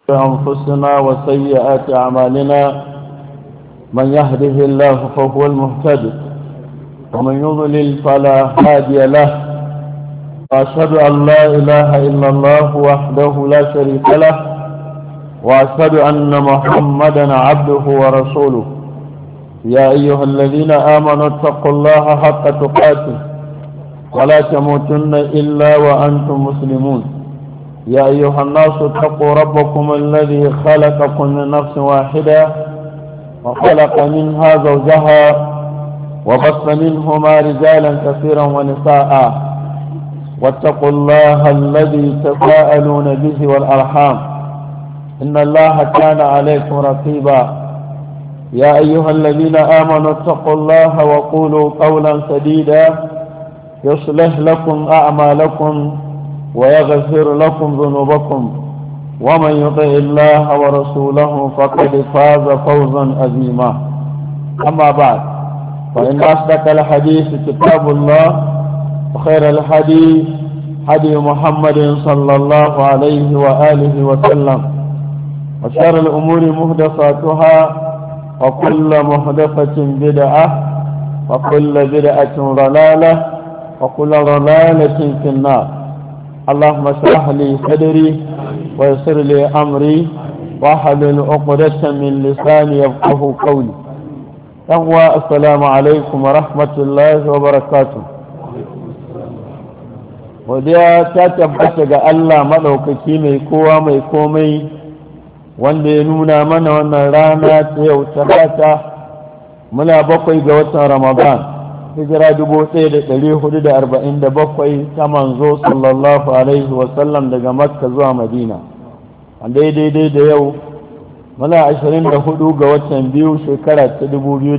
أنفسنا وسيئات أعمالنا من يهده الله فهو المهتد ومن يضلل فلا هادي له وأشهد أن لا إله إلا الله وحده لا شريك له وأشهد أن محمدا عبده ورسوله يا أيها الذين آمنوا اتقوا الله حق تقاته ولا تموتن إلا وأنتم مسلمون يا أيها الناس اتقوا ربكم الذي خلقكم من نفس واحدة وخلق منها زوجها وبث منهما رجالا كثيرا ونساء واتقوا الله الذي تساءلون به والأرحام إن الله كان عليكم رقيبا يا أيها الذين آمنوا اتقوا الله وقولوا قولا سديدا يصلح لكم أعمالكم ويغفر لكم ذنوبكم ومن يطع الله ورسوله فقد فاز فوزا عظيما أما بعد فإن أصدق الحديث كتاب الله وخير الحديث هدي محمد صلى الله عليه وآله وسلم وشر الأمور محدثاتها وكل محدثة بدعة وكل بدعة ضلالة وكل ضلالة في النار اللهم اشرح لي صدري ويسر لي أمري واحلل عقدة من لساني يفقهوا قولي. السلام عليكم ورحمة الله وبركاته. وديا تتبت ga Allah madaukaki mai kowa mai komai wanda ya nuna mana wannan rana ta yau talata muna 7 ga watan Ramadan hijira 1447 ta manzo sallallahu alaihi wasallam daga Makka zuwa Madina wanda daidai da yau muna 24 ga watan biyu shekara ta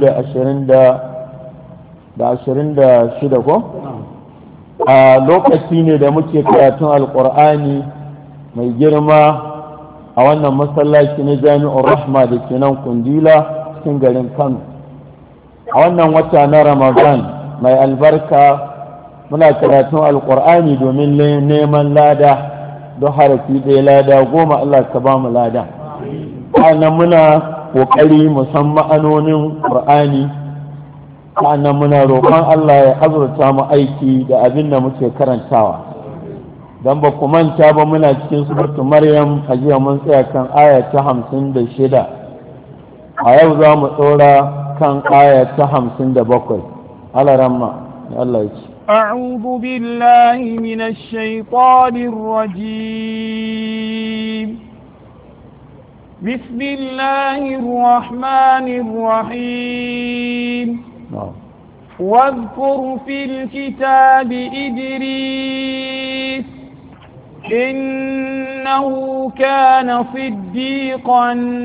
2026 ko a lokaci ne da muke karatun alkur'ani mai girma a wannan masallaci na jami'ar rahma da ke nan kundila cikin garin Kano a wannan wata na Ramadan mai albarka muna karatun alkur'ani domin neman lada don harafi ɗaya lada 10 Allah ka ba mu lada sannan muna ƙoƙari musamman ma'anonin ƙur'ani sannan muna roƙon Allah ya azurta mu aiki da abin da muke karantawa don ba ku manta ba muna cikin suratul Maryam a jiya mun tsaya kan aya ta 56 a yau za mu tsora kan aya ta 57 alaramma Allah ya ce أعوذ بالله من الشيطان الرجيم بسم الله الرحمن الرحيم واذكر في الكتاب إدريس إنه كان صديقا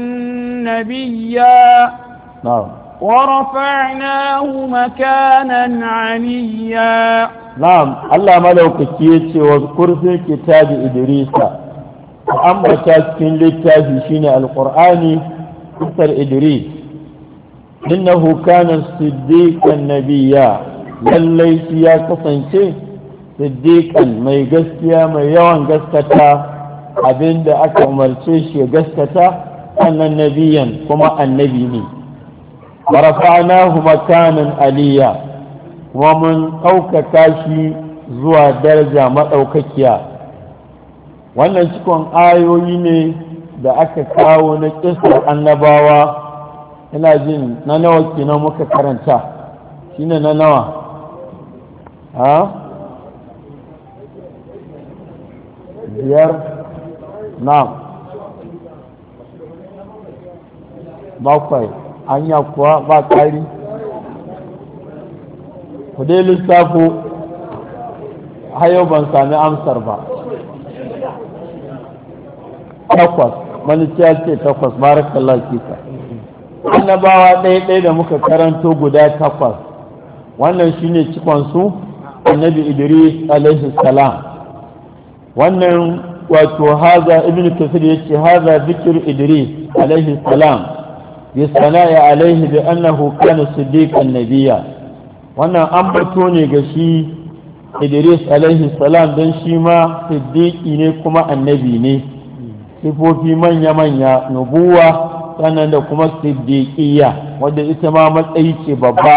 نبيا ورفعناه مكانا عليا نعم الله ملوك كيتي واذكر في الكتاب إدريس أما تاسكين للتافي شين القرآن كتر إدريس إنه كان صديقا نبيا لليس يا كسنشي صديقا ما يغسكيا ما يوان غسكتا abin da aka umarce shi ya gaskata annan nabiyan kuma annabi ne warafa'nahu makanan aliyya kuma mun ɗaukaka shi zuwa daraja maɗaukakiya wannan cikon ayoyi ne da aka kawo na ƙisar annabawa ina jin na nawa kenan muka karanta shine na nawa biyar na bakwai anya kuwa ba kari ku dai lissafo hayo ban sami amsar ba 8 maliciya ce 8 barakallahu fika annabawa ɗaya da muka karanto guda 8 wannan shine cikon su annabi Idris alaihi salam wannan wato haza ibnu kasir yace haza zikr Idris alaihi salam bi sana'i alaihi bi annahu kana siddiqan nabiyya wannan ambato ne ga shi Idris alaihi salam dan shi ma siddiqi ne kuma annabi ne sifofi manya-manya, nubuwa sannan da kuma siddiqiyya wadda ita ma matsayi ce babba.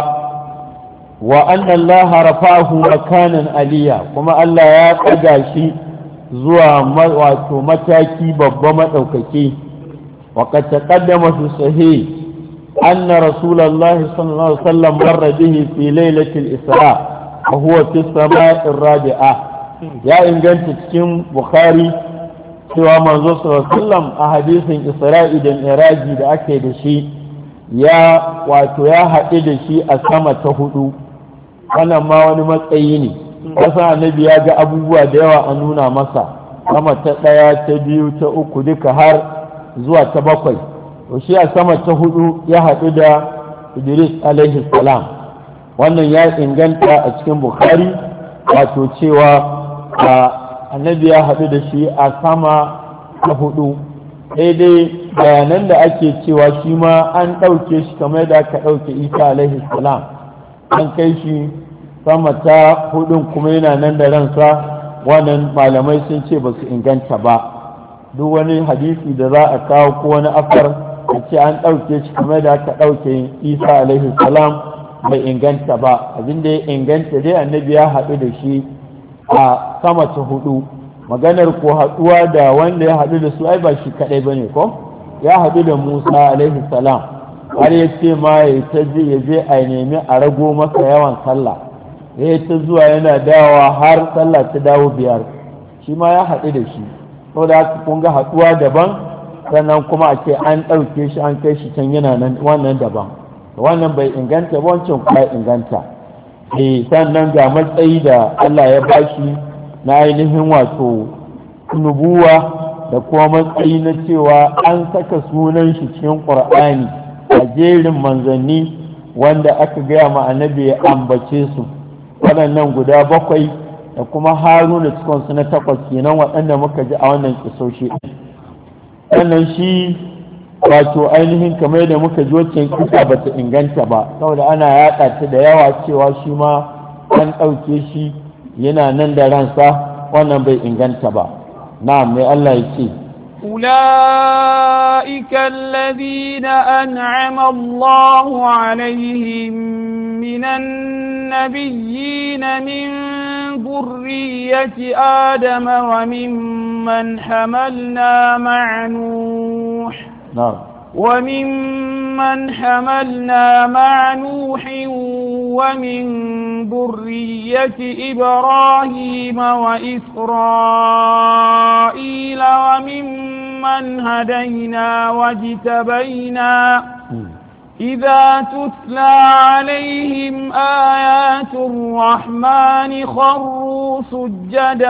wa anna Allah rafahu makanan aliya, kuma Allah ya ɗaga shi zuwa wato mataki babba madaukake. wa qad taqaddama fi sahih anna rasulullahi sallallahu alaihi wasallam marra bihi fi lailatul isra wa huwa fi samai rabi'a. ya inganta cikin bukhari cewa manzo sallallahu alaihi wasallam a hadisin isra'i da miraji da ake da shi ya haɗu da shi a sama ta hudu. wannan ma wani matsayi ne, kasa annabi ya ga abubuwa da yawa a nuna masa, sama ta ɗaya ta biyu ta uku duka har zuwa ta bakwai. to shi a sama ta hudu ya haɗu da Idris alaihi salam. wannan ya inganta a cikin bukhari wato cewa annabi ya haɗu da shi a sama ta hudu. daidai bayanan da ake cewa shi ma an ɗauke shi kamar da aka ɗauke isa alaihi salam, an kai shi sama ta hudun kuma yana nan da ransa. wannan malamai sun ce ba su inganta ba. duk wani hadisi da za a kawo ko wani afar a ce an ɗauke shi kamar da aka ɗauke isa alaihi salam bai inganta ba. abin da ya inganta dai annabi ya haɗu da shi a sama ta hudu. maganar ko haɗuwa da wanda ya haɗu da su ai ba shi kaɗai ba ne ko? ya haɗu da musa alaihi salam, har ya ce ma ya je a nemi a rago masa yawan sallah. ya ta zuwa yana dawowa har sallah ta dawo 5. shi ma ya haɗu da shi. saboda haka kun ga haɗuwa daban, sannan kuma a ce an ɗauke shi an kai shi can yana nan, wannan daban. wannan bai inganta ba, wancan kuma ya inganta. sannan ga matsayi da Allah ya bashi na ainihin wato nubuwa, da kuma matsayi na cewa an saka sunan shi cikin Qur'ani a jerin manzanni wanda aka gaya ma annabi ya ambace su. waɗannan guda 7 da kuma Haruna cikon su na 8 kenan waɗanda muka ji a wannan kisoshi. sannan shi wato ainihin kamar da muka ji wacce kisa ba ta inganta ba, saboda ana yaɗa ta da yawa cewa shi ma an ɗauke shi yana nan da ransa. wannan bai inganta ba. na'am, mai Allah ya ce أولئك الذين أنعم الله عليهم من النبيين من ذرية آدم وممن حملنا مع نوح وممن حملنا مع نوح ومن ذرية إبراهيم وإسرائيل وممن هدينا واجتبينا إذا تتلى عليهم آيات الرحمن خروا سجدا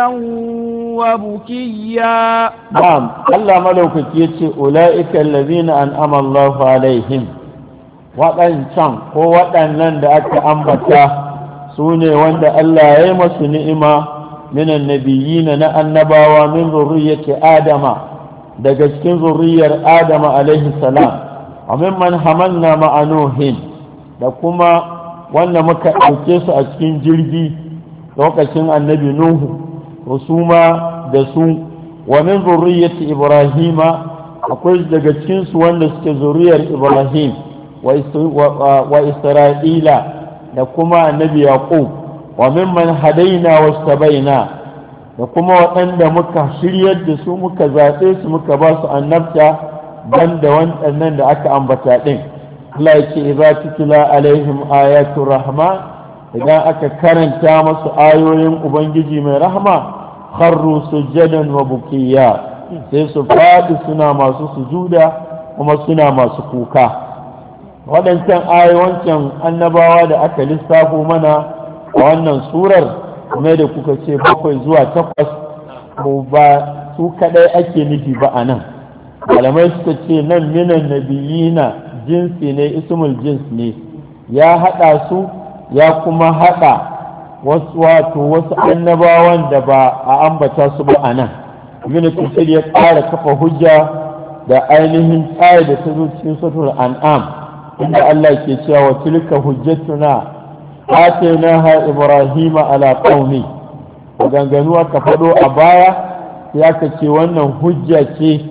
وبكيا. نعم، الله ملوك يتي أولئك الذين أنعم الله عليهم. وأن شان وأن لند أنبتا سوني وند الله يمس نئمة من النبيين نأنبا ومن ذرية آدم دقشكين ذرية آدم عليه السلام وممن حملنا مع نوح da kuma wanda muka ɗauke su a cikin jirgi lokacin annabi Nuhu, su ma da su wa min zurriyyati Ibrahima, akwai daga cikin su wanda suke zuriyar Ibrahim wa Isra'ila da kuma annabi Yaqub, wa mimman hadaina wastabaina, da kuma waɗanda muka shiryar da su muka zaɓe su muka ba su annabta banda waɗannan da aka ambata ɗin. Allah ya ce idza tutla alaihim ayatu rahman, idan aka karanta masu ayoyin ubangiji mai rahma kharru sujadan wa bukiya, sai su faɗi suna masu sujuda kuma suna masu kuka. waɗancan ayoyin annabawa da aka lissafo mana a wannan surar kuma da kuka ce 7 zuwa 8 ko ba su kadai ake nufi ba a nan. malamai suka ce nan minan nabiyina jinsi ne, ismul jins ne, ya hada su ya kuma hada wasu annabawan da ba a ambata su ba a nan. ibn kathir ya ƙara kafa hujja da ainihin tsari da ta zo cikin suratul an'am inda Allah ke cewa wa tilka hujjatuna atainaha ibrahima ala qaumi. ganganu aka fado a baya sai aka ce wannan hujja ce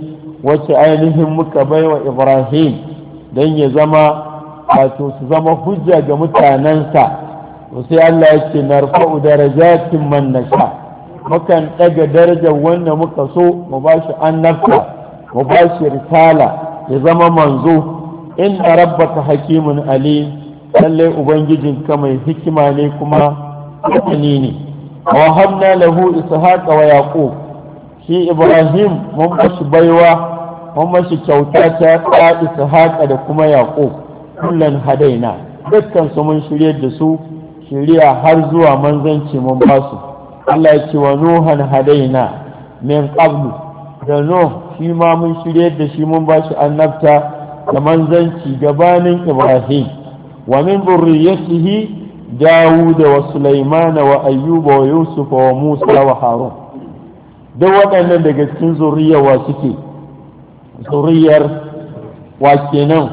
wacce ainihin muka baiwa Ibrahim don ya zama wato su zama hujja ga mutanensa. sai Allah ya ce narfa'u darajatin man nasha, mukan ɗaga darajar wanda muka so mu ba shi annabta mu ba shi risala ya zama manzo. inna rabbaka hakimun alim, lallai ubangijinka mai hikima ne kuma hakimi ne. wa habna lahu ishaqa wa yaqub, shi Ibrahim mun bashi baiwa mun bashi kyauta ta ishaqa da kuma yaqub. kullan hadaina, dukkan su mun shirye da su shiriya har zuwa manzanci mun ba su. Allah ya ce wa nuhan hadaina min qablu, da nuh shi ma mun shirye da shi mun ba shi annabta da manzanci gabanin Ibrahim. wa min dhurriyyatihi Dawud wa Sulaiman wa Ayyub wa Yusuf wa Musa wa Harun. duk waɗannan daga cikin zuriyar wa suke? zuriyar wa kenan?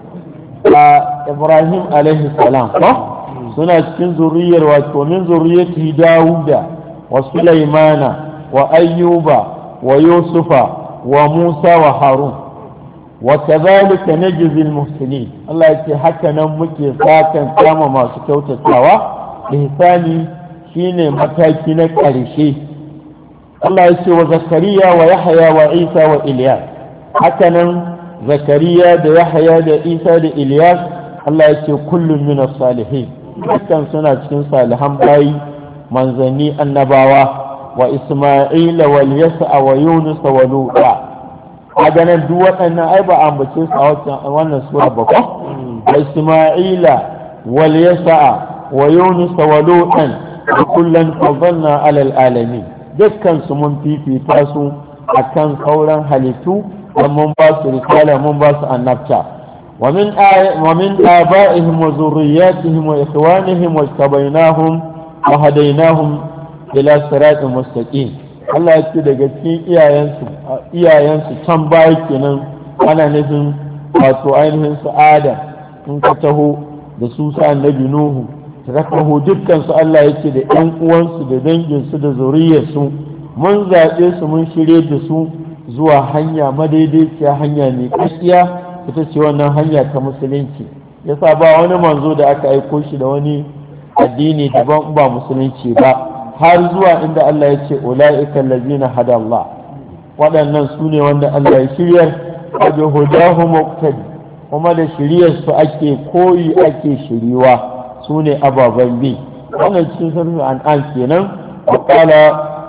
Ibrahim alaihi salam suna cikin zuriyar wato min zuriyati Dawuda wa Sulaimana wa Ayyuba wa Yusufa wa Musa wa Harun. wa kadhalika najzi al-muhsinin, Allah yake haka nan muke sakan kama masu kyautatawa. ihsani shine mataki na ƙarshe. Allah yake wa Zakariya wa Yahya wa Isa wa Ilyas, haka nan Zakariya da Yahya da Isa da Ilyas Allah yake kullum min as-salihin, dukkan suna cikin salihan bayi manzanni annabawa. wa Isma'ila wal Yasa wa Yunus wa Luta, a ganin duk waɗannan ai ba ambace su a wannan sura ba ko? wa Isma'ila wal Yasa wa Yunus wa Lutan kullan faddalna alal alamin, dukkan su mun fifita su akan sauran halittu dan mun ba su risala mun ba su annabta. wa min aba'ihim wa zurriyyatihim wa ikhwanihim wa tabainahum wa hadainahum ila siratin mustaqim. Allah ya ce daga cikin iyayensu can baya kenan ana nufin wato ainihin su Adam, in ka taho da su sa annabi Nuhu ka taho dukkan su Allah ya ce da ƴan uwansu da danginsu da zuriyarsu mun zaɓe su mun shirye da su zuwa hanya madaidaiciya, hanya mai gaskiya, ita ce wannan hanya ta musulunci. yasa ba wani manzo da aka aiko shi da wani addini daban ba musulunci ba, har zuwa inda Allah ya ce ula'ika allazina hada Allah, waɗannan su ne wanda Allah ya shiryar. wa bi hudahu muqtadi, kuma da shiryar su ake koyi ake shiriwa, su ne ababen bi. wannan cikin sunan an'am kenan. wa qala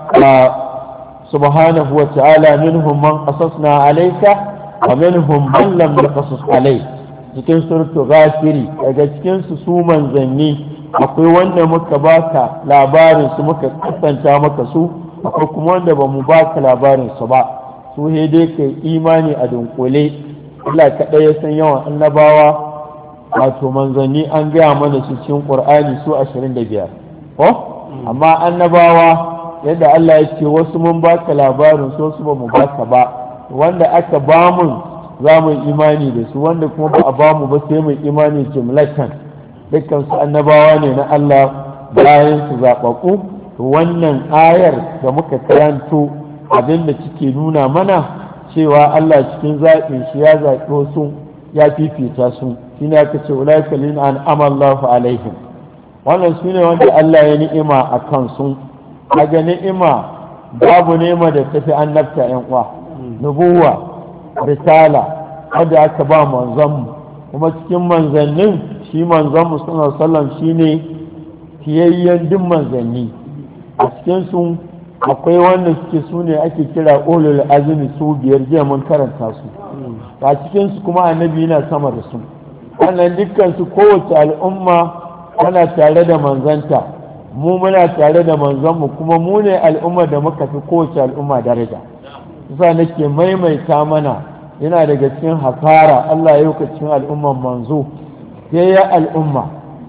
subhanahu wa ta'ala minhum man qasasna alayka wa minhum man lam naqasus alayk, cikin suratul ghafiri daga cikin su manzanni akwai wanda muka baka labarin su muka kasanta maka su, akwai kuma wanda ba mu baka labarin su ba. su dai kai imani a dunkule. Allah kaɗai ya san yawan annabawa wato manzanni, an gaya mana su cikin Qur'ani su 25 ko amma annabawa yadda Allah ya ce wasu mun baka labarin su wasu ba mu baka ba, wanda aka ba mu za mu imani da su, wanda kuma ba a ba mu ba sai mu imani jumlatan. dukkan su annabawa ne na Allah bayan su zaɓaɓɓu. wannan ayar da muka karanto abin da cike nuna mana cewa Allah cikin zaɓin shi ya zaɓi wasu ya fifita su, shi ne aka ce ulaika lin an'ama Allahu alaihim, wannan su ne wanda Allah ya ni'ima a kansu. daga ni'ima babu nema da tafi annabta yan uwa, nubuwa, risala wanda aka ba manzanmu, kuma cikin manzannin shi manzanmu sallallahu alaihi wasallam shine fiyayyen duk manzanni. a cikin su akwai wanda suke su ne ake kira ulul azmi, su biyar, jiya mun karanta su. a cikin su kuma annabi yana sama da su. wannan dukkan su kowace al'umma tana tare da manzanta, mu muna tare da manzanmu, kuma mu ne al'umma da muka fi kowace al'umma daraja. yasa nake maimaita mana yana daga cikin hasara Allah ya yi cikin al'umman manzo sai ya al'umma,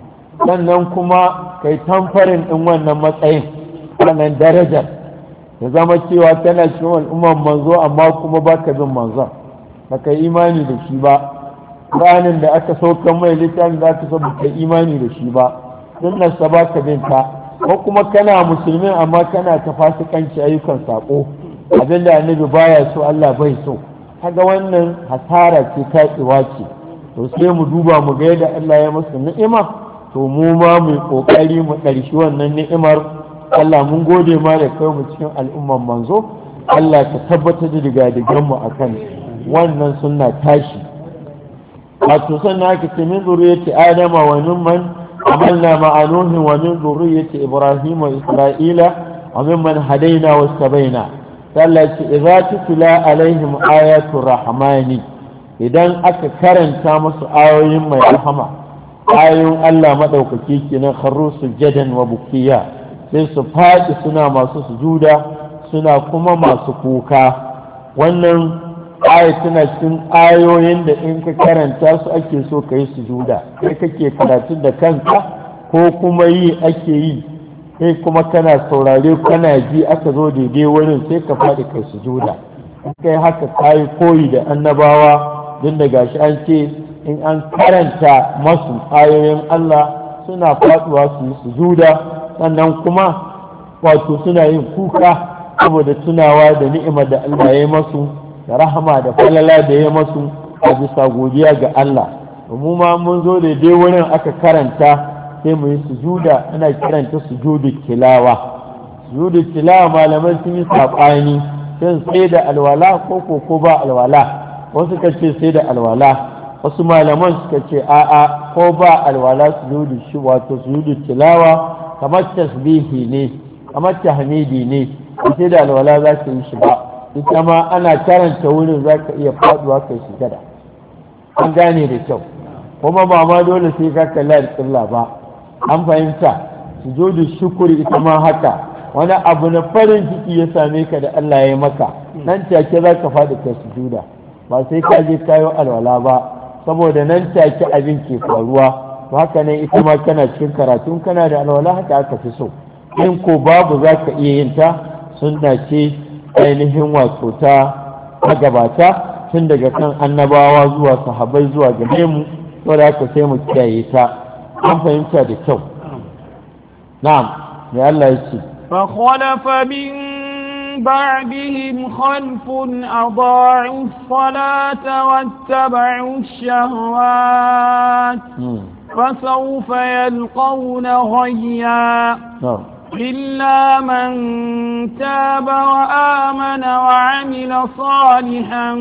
sannan kuma kai tamfarin ɗin wannan matsayin, wannan darajar ya zama cewa tana cikin al'umman manzo amma kuma baka bin manzon, baka imani da shi ba. ranar da aka saukan mai littafin da aka so baka imani da shi ba, sunnar sa baka bin ta, ko kuma kana musulmin amma kana ta fasikanci ayyukan sako, abinda annabi baya so Allah bai so, kaga wannan hasara ce ta ce to sai mu duba mu ga yadda Allah ya musu ni'ima to mu ma mu kokari mu ɗarshi wannan ni'imar. Allah mun gode ma da kai mu cikin al'umman manzo, Allah ka tabbatar da digadigan mu akan wannan sunna tashi. wato sannan aka ce min zuriyati adama wa mimman amalna ma'a nuhin wa min zuriyati ibrahim wa isra'ila wa mimman hadaina wa sabaina. Allah ce idza tutla alaihim ayatul rahmani, idan aka karanta musu ayoyin mai rahama, ayoyin Allah madaukaki kenan, kharru sujadan wa bukiya, sai su faɗi suna masu sujuda suna kuma masu kuka. wannan ayat tana cikin ayoyin da in ka karanta su ake so ka yi sujuda, kai kake karatu da kanka ko kuma yi ake yi, sai kuma kana saurare kana ji aka zo daidai wurin sai ka faɗi kai sujuda. kai haka kayi koyi da annabawa, don da gashi an ce in an karanta masu ayoyin Allah suna faɗuwa su yi sujuda, sannan kuma wato suna yin kuka saboda tunawa da ni'imar da Allah ya yi masu, da rahama da falala da ya masu a bisa godiya ga Allah. mu ma mun zo da dai wurin aka karanta sai mu yi sujuda, ana kiranta sujudu tilawa. Sujudu tilawa malamai sun yi saɓani shin sai da alwala ko ba alwala. Wasu ka ce sai da alwala, wasu malaman suka ce a'a ko ba alwala sujudu shi wato sujudu tilawa kamar tasbihi ne, kamar tahmidi ne, sai da alwala za ka yi shi ba. ita ma ana karanta wurin za ka iya faduwa kai sujada. an gane da kyau, kuma ba ma dole sai ka kalli alƙibla ba, an fahimta. sujudu shukuri ita ma haka, wani abu na farin ciki ya same ka da Allah ya maka, nan take za ka faɗi kai sujuda, ba sai ka je kayo alwala ba, saboda nan take abin ke faruwa. to haka nan ita ma kana cikin karatun kana da alwala haka aka fi so. in ko babu za ka iya yin ta, sunna ce ainihin wato ta gabata tun daga kan annabawa zuwa sahabbai zuwa gare mu, saboda haka sai mu kiyaye ta. an fahimta da kyau. na'am, mai Allah ya ce فخلف من بعدهم خلف أضاعوا الصلاة واتبعوا الشهوات فسوف يلقون غيا. إلا من تاب وآمن وعمل صالحا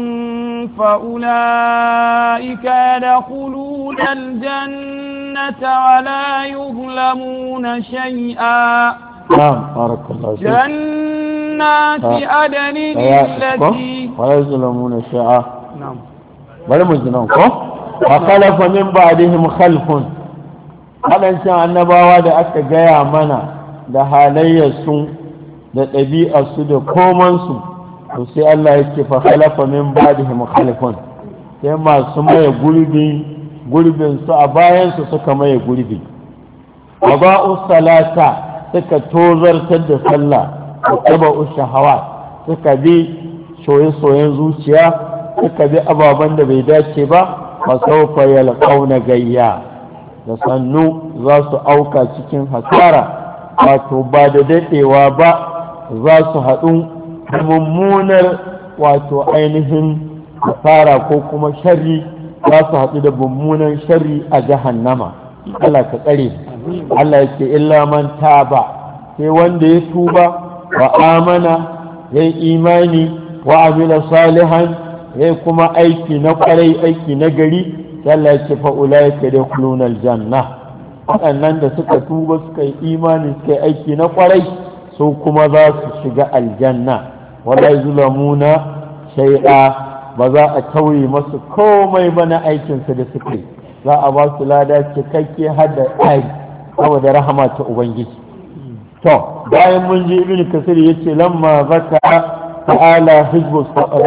فأولئك يدخلون الجنة ولا يظلمون شيئا. بارك الله فيك. جنات عدن التي ولا يظلمون شيئا. نعم. ولا مجنون فخلف من بعدهم خلف. waɗancan annabawa da aka gaya mana da halayyarsu da ɗabi'arsu da komansu, to sai Allah ya ce fa khalafa min ba'dihim khalfun, sai masu maye gurbin su a bayan su suka maye gurbi. wa ba'u salata, suka tozartar da sallah, wa taba'u shahawat, suka bi soye-soyen zuciya, suka bi ababen da bai dace ba, fa sawfa yalqauna gayya, da sannu za su auka cikin hasara, wato ba da daɗewa ba za su haɗu da mummunar wato ainihin hasara ko kuma sharri, za su haɗu da mummunan sharri a jahannama. Allah ka tsare. Allah yake illa man taba, sai wanda ya tuba wa amana, ya yi imani wa amila salihan, ya kuma aiki na kwarai, aiki na gari. Allah ya ce fa ulaika yadkhuluna aljanna, waɗannan da suka tuba suka yi imani suka yi aiki na kwarai su kuma za su shiga aljanna. wala yuzlamuna shay'a, ba za a tauye masu komai ba na aikinsu da suka yi, za a ba su lada cikakke har da ai saboda rahama ta ubangiji. to bayan mun ji ibnu kasir yace lamma zaka ta'ala hizbus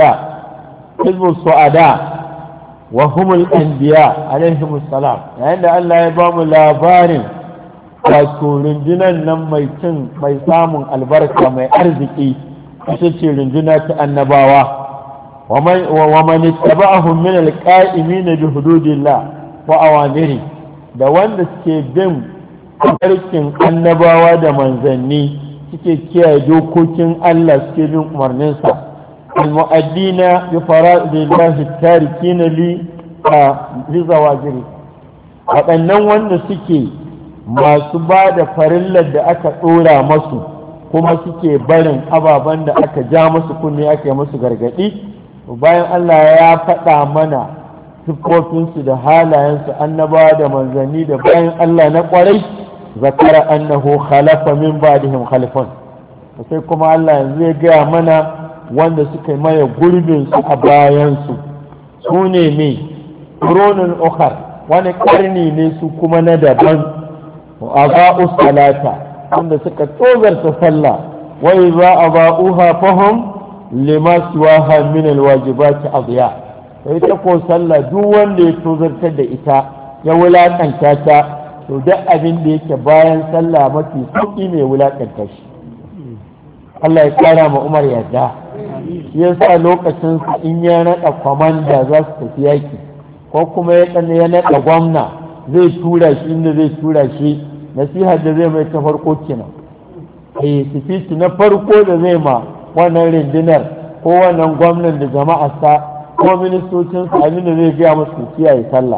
su'ada wa humul anbiya alaihimus salam, yayin da Allah ya ba mu labarin wato rundunan nan mai samun albarka mai arziki, ita ce runduna ta annabawa. wa man ittaba'ahum min alqa'imin bi hududillah wa awamiri, da wanda suke bin harkin annabawa da manzanni, suke kiyaye dokokin Allah, suke bin umarninsa, al-mu'addina bi fara'idillahi tarikina li zawajiri, waɗannan wanda suke masu ba da farillar da aka ɗora masu kuma suke barin ababen da aka ja musu kunne aka yi musu gargaɗi. Bayan Allah ya faɗa mana siffofinsu da halayensu annabawa da manzanni da bayan Allah na ƙwarai, zakara annahu khalafa min ba'dihim khalifun, sai kuma Allah yanzu ya gaya mana wanda suka maye gurbinsu a bayansu su ne mai ƙurunin ukhar, wani ƙarni ne su kuma na daban, a ba'u salata wanda suka tozarta sallah, wai za a ba'uha fahim lima siwaha min alwajibati adiya. sai ta ko sallah duk wanda ya tozartar da ita ya wulakanta ta, to duk abin da yake bayan sallah mafi sauki ne wulakanta shi. Allah ya kara ma Umar yadda, shi yasa lokacin su in ya naɗa kwamanda za su tafi yaki ko kuma ya naɗa gwamna zai tura shi inda zai tura shi, nasihar da zai mai ta farko kenan, sifiti na farko da zai ma wannan rundunar ko wannan gwamnan da jama'arsa ko ministocin su abin da zai gaya musu kiyaye sallah.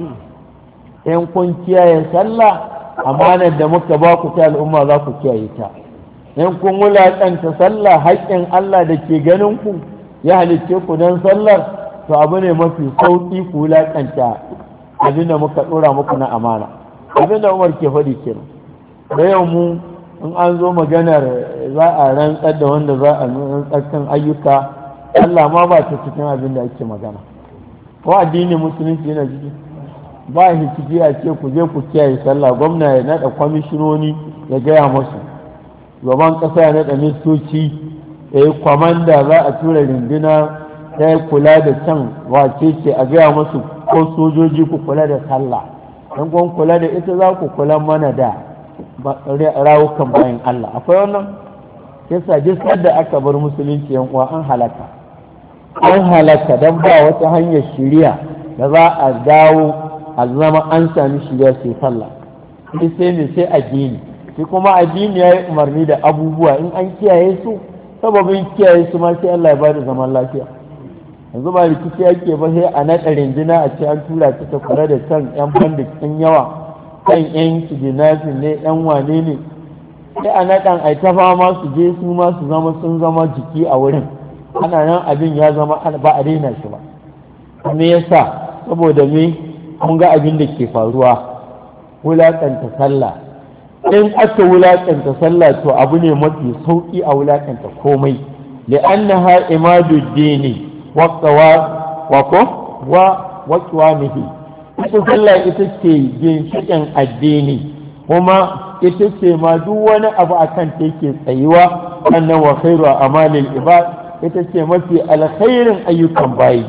in kun kiyaye sallah, amanar da muka ba ku ta al'umma za ku kiyaye ta. in kun wulaƙanta sallah, haƙƙin Allah da ke ganin ku ya halicce ku don sallar, to abu ne mafi sauƙi ku wulaƙanta abin da muka ɗora muku na amana. abin da Umar ke faɗi kenan. da yau mu in an zo maganar za a rantsar da wanda za a rantsar kan ayyuka, Allah ma ba ta cikin abin da ake magana. ko addinin musulunci yana ciki ba shi ciki a ce ku je ku kiyaye sallah, gwamna ya naɗa kwamishinoni ya gaya masu, gaban ƙasa ya naɗa ministoci, kwamanda za a tura rinduna ta kula da can wace ce a gaya masu, ko sojoji ku kula da sallah, in kun kula da ita za ku kula mana da rawukan bayan Allah. akwai wannan yasa duk da aka bar musulunci yan uwa an halaka don ba wata hanyar shiriya da za a dawo a zama an sami shiriya sai sallah, sai addini. shi kuma addini ya yi umarni da abubuwa in an kiyaye su, sababin kiyaye su ma sai Allah ya ba da zaman lafiya. yanzu ba rikici yake ba, sai a naɗa rinjina a ce an tura ta kula da kan yan bandit ɗin yawa, kan yan kidnapping ne, yan wane ne, sai a naɗan ai ta fama su je su ma su zama sun zama jiki a wurin, ana nan abin ya zama ba a daina shi ba. me yasa? saboda me mun ga abin da ke faruwa, wulaƙanta sallah. in aka wulaƙanta sallah to abu ne mafi sauƙi a wulaƙanta komai, li'annaha imaduddini wa qawamihi. ita sallah ita ce ginshiƙin addini, kuma ita ce ma duk wani abu akan ta yake tsayuwa. sannan wa khairu amalil ibad, ita ce mafi alkhairin ayyukan bayi.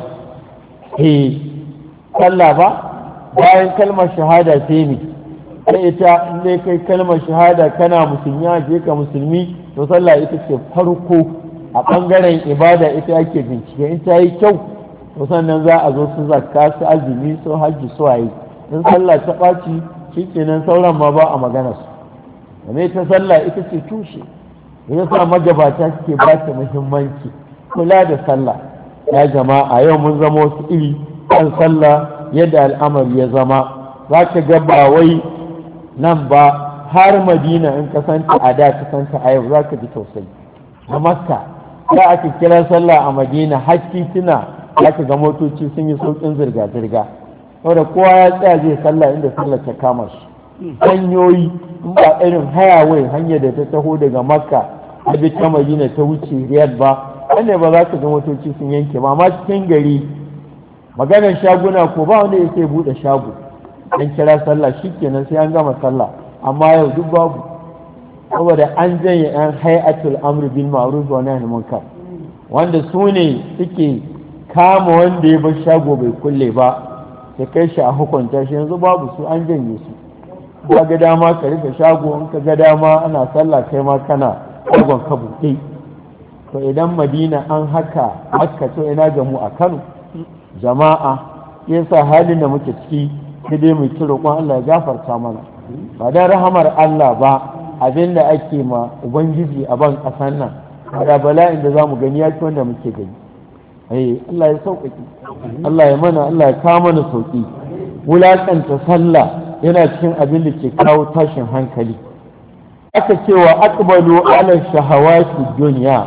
sallah ba bayan kalmar shahada sai ne, sai ita in dai kai kalmar shahada kana musulmi a je ka musulmi, to sallah ita ce farko a ɓangaren ibada, ita ake bincike. in ta yi kyau, to sannan za a zo su zakka, su azumi, su hajji, su waye. in sallah ta ɓaci shi kenan sauran ma ba a magana su. game ta sallah ita ce tushe, da yasa magabata suke ba ta muhimmanci, kula da sallah. ya jama'a yau mun zama wasu iri kan sallah, yadda al'amari ya zama. za ka ga ba wai nan ba, har Madina in kasanta a da kasanta a yau za ka ji tausayi. a Makka za a kira sallah a Madina, har tituna za ka ga motoci sun yi sauƙin zirga-zirga, saboda kowa ya tsaya zai sallah inda sallah ta kama shi. hanyoyi in ba irin hayawai hanyar da ta taho daga Makka a bi ta Madina ta wuce Riyadh ba, wanda ba za ka ga motoci sun yanke ba. amma cikin gari maganar shaguna ko ba wanda ya sai buɗe shago, an kira sallah shikenan sai an gama sallah. amma yau duk babu, saboda an janye yan hay'atul amr bil ma'ruf wa nahy anil munkar, wanda su ne suke kama wanda ya bar shago bai kulle ba, sai kai shi a hukunta shi. yanzu babu su, an janye su. ka ga dama ka rufe shago, in ka ga dama ana sallah kai ma kana shagon ka buɗe. to idan Madina an haka Makka, to ina ga mu a Kano? jama'a yasa halin da muke ciki sai dai mu ci roƙon Allah ya gafarta mana, ba da rahamar Allah ba. abinda ake ma ubangiji a ban ƙasan nan da bala'in da zamu gani ya ci wanda muke gani Allah ya sauƙaƙe Allah ya mana Allah ya kawo mana sauƙi wulaƙanta sallah yana cikin abin da ke kawo tashin hankali aka cewa aqbalu ala shahawati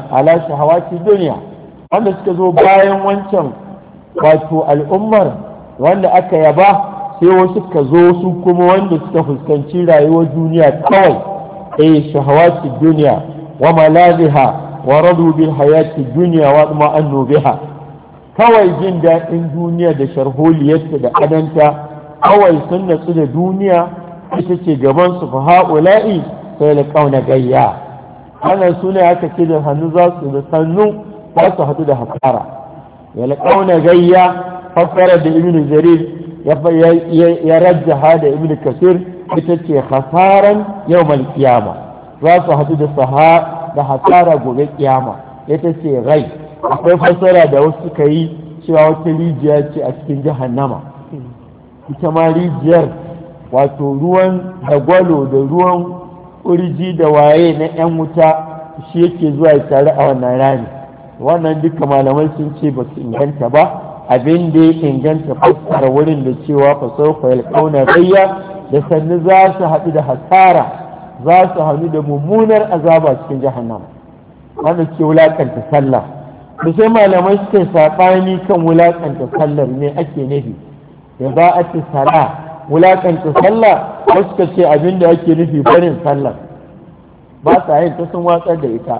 dunya wanda suka zo bayan wancan wato al'ummar wanda aka yaba sai wasu ka zo su kuma wanda suka fuskanci rayuwar duniya kawai shahawati dunya wa malaziha wa radu bil hayati dunya wa ma'annu biha kawai jin daɗin duniya da sharholiyarta da adanta kawai sun natsu da duniya ita ce gaban su fa ha'ula'i sai la kauna gayya wannan sune aka ce da hannu za su da sannu za su haɗu da hasara ya la kauna gayya fassara da ibnu jarir ya rajjaha da ibnu kasir ita ce hasaran yawmal qiyama za su haɗu da hasara gobe kiyama ita ce rai akwai fassara da wasu suka yi cewa wata rijiya ce a cikin jahannama ita ma rijiyar wato ruwan dagwalo da ruwan kurji da waye na 'yan wuta shi yake zuwa ya tare a wannan rami wannan duka malamai sun ce ba su inganta ba abin da ya inganta fassara wurin da cewa fasaufa yalqauna gayya da sannu za su haɗu da hasara za su haɗu da mummunar azaba cikin jahannama wanda ke wulakanta sallah da sai malamai suka saɓani kan wulakanta sallar ne ake nufi da ba a ce sala wulakanta sallah wasu ka ce abin da ake nufi barin sallar ba sa yin ta sun watsar da ita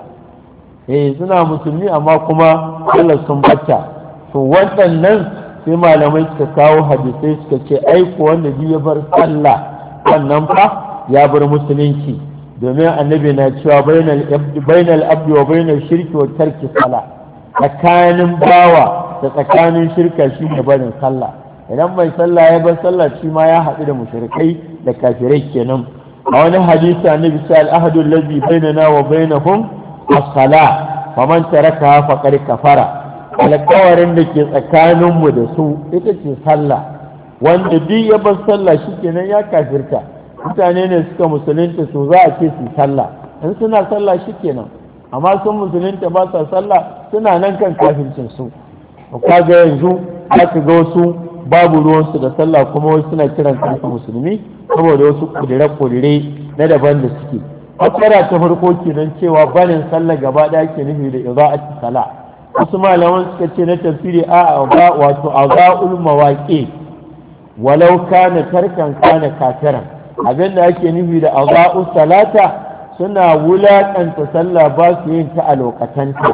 suna musulmi amma kuma sallar sun bata to waɗannan sai malamai suka kawo hadisai suka ce aiko wanda ya bar sallah wannan fa ya bar musulunci domin annabi na cewa bainal abdi wa bainal shirki wa tarki sala tsakanin bawa da tsakanin shirka shi ne barin sallah idan mai sallah ya bar sallah shi ma ya haɗu da mushrikai da kafirai kenan a wani hadisi annabi sai al-ahadu allazi bainana wa bainahum as-salah faman taraka faqad kafara alƙawarin da ke tsakaninmu da su ita ce sallah wanda duk ya bar sallah shikenan ya kafirta mutane ne suka musulunta su za a ce su sallah in suna sallah shikenan amma sun musulunta ba sa sallah suna nan kan kafircin su kaga yanzu aka ga wasu babu ruwansu da sallah kuma wasu suna kiran kansu musulmi saboda wasu kudire-kudire na daban da suke fassara ta farko kenan cewa barin sallah gaba ɗaya ke nufi da iza'ati sala wasu malaman suka ce na tafsiri wato aza'ul mawaqi walau kana tarkan kana kafiran abin da ake nufi da aza'u salata suna wulaƙanta sallah ba su yin ta a lokatanta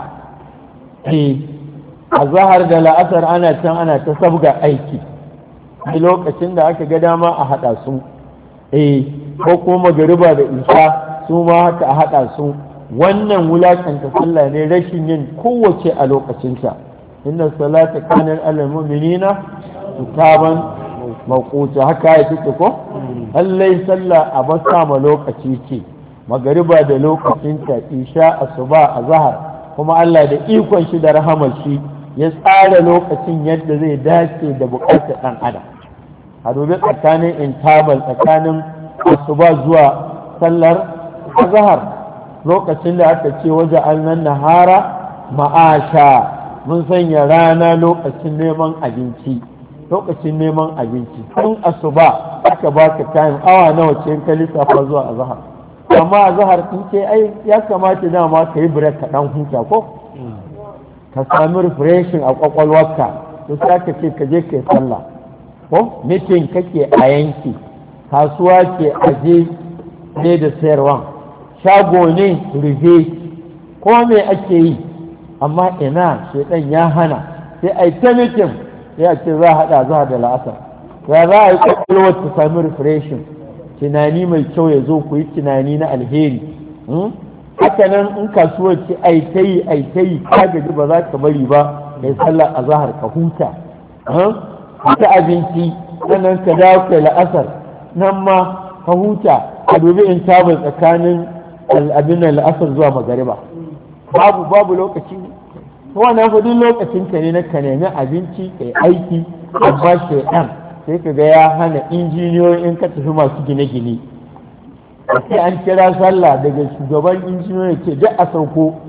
a zahar da la'asar ana can ana ta sabga aiki a lokacin da aka ga dama a haɗa su ko kuma magariba da isha su ma haka a haɗa su wannan wulaƙanta sallah ne rashin yin kowace a lokacinta inna salata kanar alal mu'minina kitaban mawquta haka ya take ko lallai sallah a ba ma lokaci ce magariba da lokacinta isha asuba azhar kuma Allah da ikon shi da rahamar shi ya tsara lokacin yadda zai dace da bukatar dan adam a dubi tsakanin intabal tsakanin asuba zuwa sallar azhar lokacin da aka ce waje annan nahara ma'asha mun sanya rana lokacin neman abinci tun asuba aka baka time awa nawa ce ka lissafa zuwa azhar amma azhar din ce ai ya kamata dama ka yi break ka dan huta ko ka sami refreshing a kwakwalwarka to sai ka ce ka je kai sallah ko meeting kake a yanki kasuwa ke aje ne da sayarwa shago ne rufe ko me ake yi amma ina shedan ya hana sai ai ta meeting ya ce za a haɗa zuwa da la'asar ya za a yi kwakwalwar ta sami refreshing tunani mai kyau ya zo ku yi tunani na alheri haka nan in kasuwar ce ai ta yi ka gaji ba za ka bari ba kai sallar azahar ka huta ta abinci sannan ka dawo kai la'asar nan ma ka huta ka dubi in tabar tsakanin abin nan la'asar zuwa magariba babu lokaci wannan fadin lokacin ka ne na ka nemi abinci kai aiki amma shaidan sai ka ga ya hana injiniyoyi in ka tafi masu gine-gine sai an kira sallah daga shugaban injiniyoyi ce duk a sauko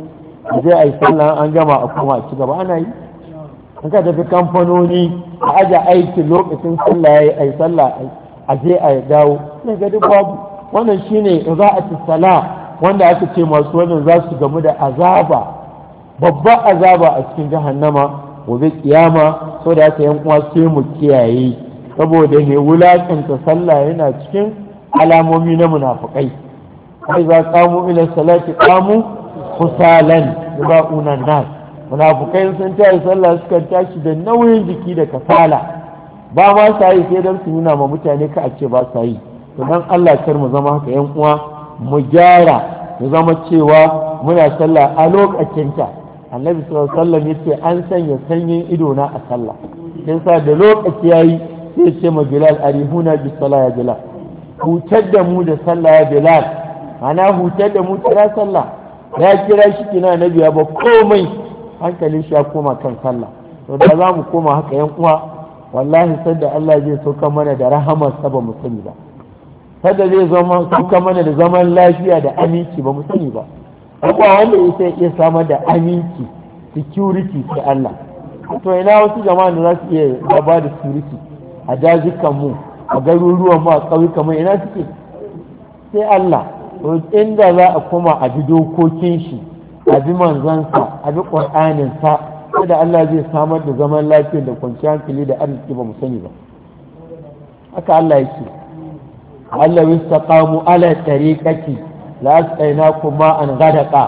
zai a yi sallah an gama a kuma ci gaba ana yi. An ka tafi kamfanoni a aje aiki lokacin sallah ya yi a yi sallah a je a dawo ne ga duk babu. Wannan shine iza'atu sala wanda aka ce masu wannan za su gamu da azaba, babban azaba a cikin jahannama gobe kiyama. So da aka yan uwa sai mu kiyaye, saboda mai wulakanta sallah yana cikin alamomi na munafikai. Sai za qamu ila salati qamu kusalan yura'una nas. Munafikai sun tayi sallah suka tashi da nauyin jiki da kasala, ba ma sa yi sai dan su nuna ma mutane ka a ce ba sa yi. To dan Allah kar mu zama haka yan uwa, mu gyara mu zama cewa muna sallah a lokacinta. Annabi sallallahu alaihi wasallam yace an sanya sanyin ido na a sallah, dan sa da lokaci yayi sai ce ma Bilal arihuna bis sala ya Bilal, hutar da mu da sallah ya Bilal, ana hutar da mu kira sallah. Ya kira shi kina Annabi ya ba komai, hankalin shi ya koma kan sallah. To da za mu koma haka yan uwa, wallahi sadda Allah zai sauka mana da rahamar sa ba mu sani ba, sadda zai zama sauka mana da zaman lafiya da aminci ba mu sani ba. Akwai wanda ya iya samar da aminci, security sai Allah. To ina wasu jama'a da za su iya gaba da security a dajikan mu, a garuruwan mu, a ƙauyukan mu, ina suke? Sai Allah. To inda za a koma a bi dokokin shi, a bi manzansa, a bi Qur'anin sa, sai da Allah zai samar da zaman lafiya da kwanciyar hankali da arziki ba mu sani ba. Haka Allah yake. Allah yastaqamu ala tariqati la asqainakum ma'an ghadaqa.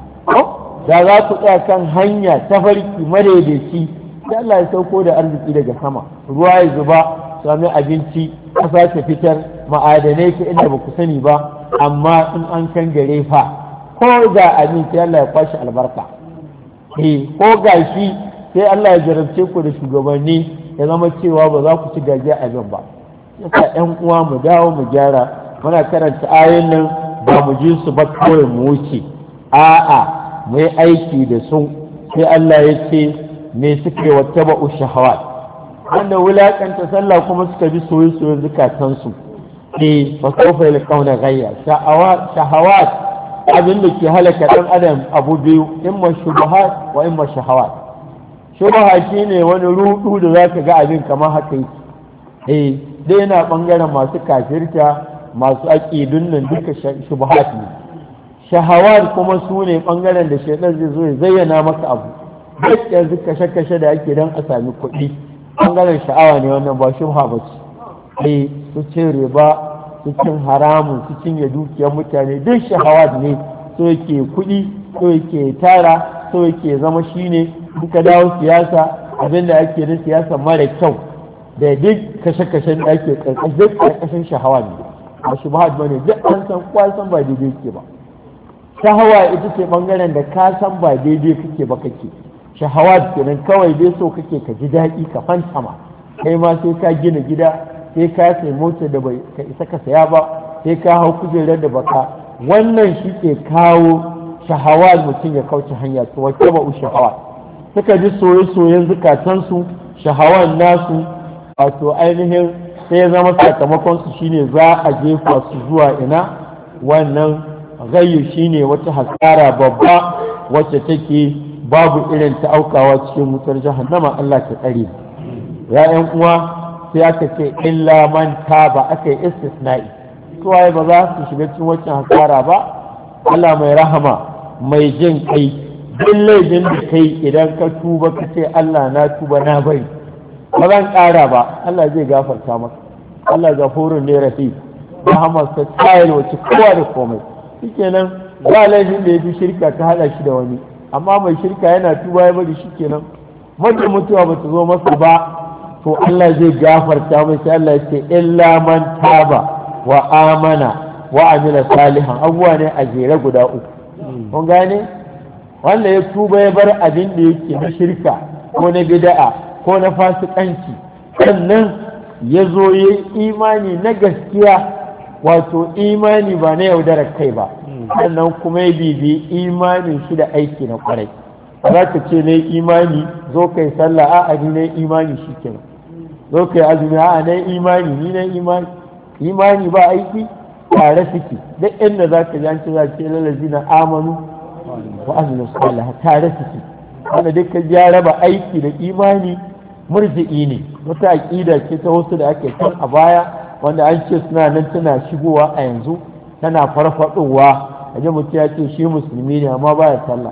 Da za ku tsaya kan hanya ta farki madaidaici, da Allah ya sauko da arziki daga sama, ruwa ya zuba, sami abinci, ƙasa ta fitar, ma'adanai ta inda ba ku sani ba. Amma in an kan gare fa, ko ga abinci Allah ya kwashi albarka, ko ga shi sai Allah ya jarabce ku da shugabanni ya zama cewa ba za ku ci gajiya abin ba. Yasa ƴan uwa mu dawo mu gyara, muna karanta ayoyin nan ba mu ji su ba kawai mu wuce, a'a mu yi aiki da su. Sai Allah ya ce me suke wata ba'u shahawat, wanda wulaƙanta sallah kuma suka bi soye-soyen zukatansu. Fa sawfa yalqawna ghayya. Shahawat abin da ke halaka ɗan adam abu biyu, imma shubuhat wa imma shahawat. Shubuha shine wani rudu da zaka ga abin kamar haka yake, dai yana bangaren masu kafirta, masu aqidun nan duka shubuhat ne. Shahawat kuma su ne bangaren da shaitan zai zo ya zayyana maka abu, duk yanzu kashe-kashe da ake dan a sami kuɗi, bangaren sha'awa ne wannan, ba shubha ba ce. Su cin riba, su cin haramun, su cinye dukiyar mutane, duk shahawat ne. So yake kuɗi, so yake tara, so yake zama shine. Duka dawo siyasa, abinda ake na siyasa mara kyau da duk kashe-kashen da ake ƙarƙashin shahawa ne, ba shubhat bane, duk an san kwasan ba daidai ke ba. Shahawa ita ce bangaren da ka san ba daidai kake ba kake. Shahawat kenan kawai dai so kake ka ji daɗi ka fantama, kai ma sai ka gina gida, sai ka sai mota da bai ka isa ka saya ba, sai ka hau kujerar da baka. Wannan shi ke kawo shahawat mutum ya kauce hanya. To wacce ba shahawat suka ji soye-soyen zukatansu, shahawat nasu wato ainihin sai ya zama sakamakon su shine za a jefa su zuwa ina wannan gayyu, shine wata hasara babba wacce take babu irin ta aukawa cikin wutar jahannama. Allah ta tsare. Ya ƴan uwa, sai aka ce illa man taba, aka yi istisna'i, kawai ba za su shiga cikin wancan hasara ba. Allah mai rahama mai jin kai, duk laifin da kai idan ka tuba ka ce Allah na tuba na bari, ba zan ƙara ba, Allah zai gafarta maka. Allah gafurun ne rahim, rahama ta tayar wacce kowa da komai. Shikenan ba laifin da ya fi shirka ta haɗa shi da wani, amma mai shirka yana tuba ya bari shikenan, mutum mutuwa ba ta zo masa ba, to Allah zai gafarta mai. Sai Allah ya ce illa man taba wa amana wa amila salihan, abubuwa ne a jere guda uku. Kun gane, wanda ya tuba ya bar abin da yake na shirka ko na bid'a ko na fasikanci, sannan ya zo ya imani na gaskiya, wato imani ba na yaudarar kai ba, sannan kuma ya bibi imanin shi da aiki na kwarai. za ka ce na imani zo kai sallah a ni na imani shi kenan, zo kai azumi a na imani ni na imani ba aiki tare suke. duk inda za ka ji an ce za ce lalazi na amanu wa amilu salih tare suke. wanda duka ya raba aiki da imani murji'i ne, wata aqida ce ta wasu da ake kan a baya wanda an ce suna nan tana shigowa a yanzu tana farfadowa. kaje mutum ya ce shi musulmi ne amma baya sallah,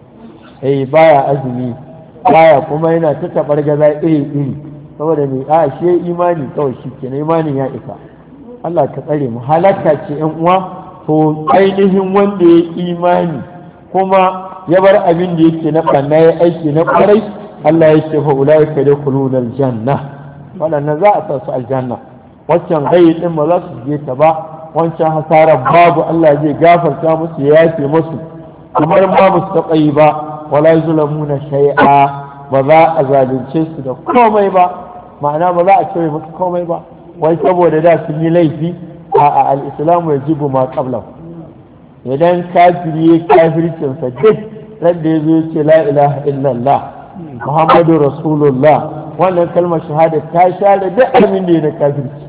baya azumi, baya kuma yana ta tabargaza iri saboda me a shi imani kawai shi kenan, imanin ya isa. Allah ka tsare mu, halaka ce yan uwa. to ainihin wanda ya imani kuma ya bar abin da yake na ɓanna ya aiki na ƙwarai, Allah ya ce fa ulaika yadkhuluna aljanna, wadannan za a sa su aljanna. waccan gai din ba za su je ta ba, wancan hasara babu, Allah zai gafarta musu ya yafe musu kamar ma musu taɓa yi ba. wala yuzlamuna shay'a, ba za a zalunce su da komai ba, ma'ana ba za a cire musu komai ba wai saboda da sun yi laifi. a al-islamu yajibu ma qablahu. idan kafiri ya kafircinsa duk radda ya zo ya ce la ilaha illallah muhammadu rasulullah, wannan kalmar shahada ta share duk abin da ya na kafirci.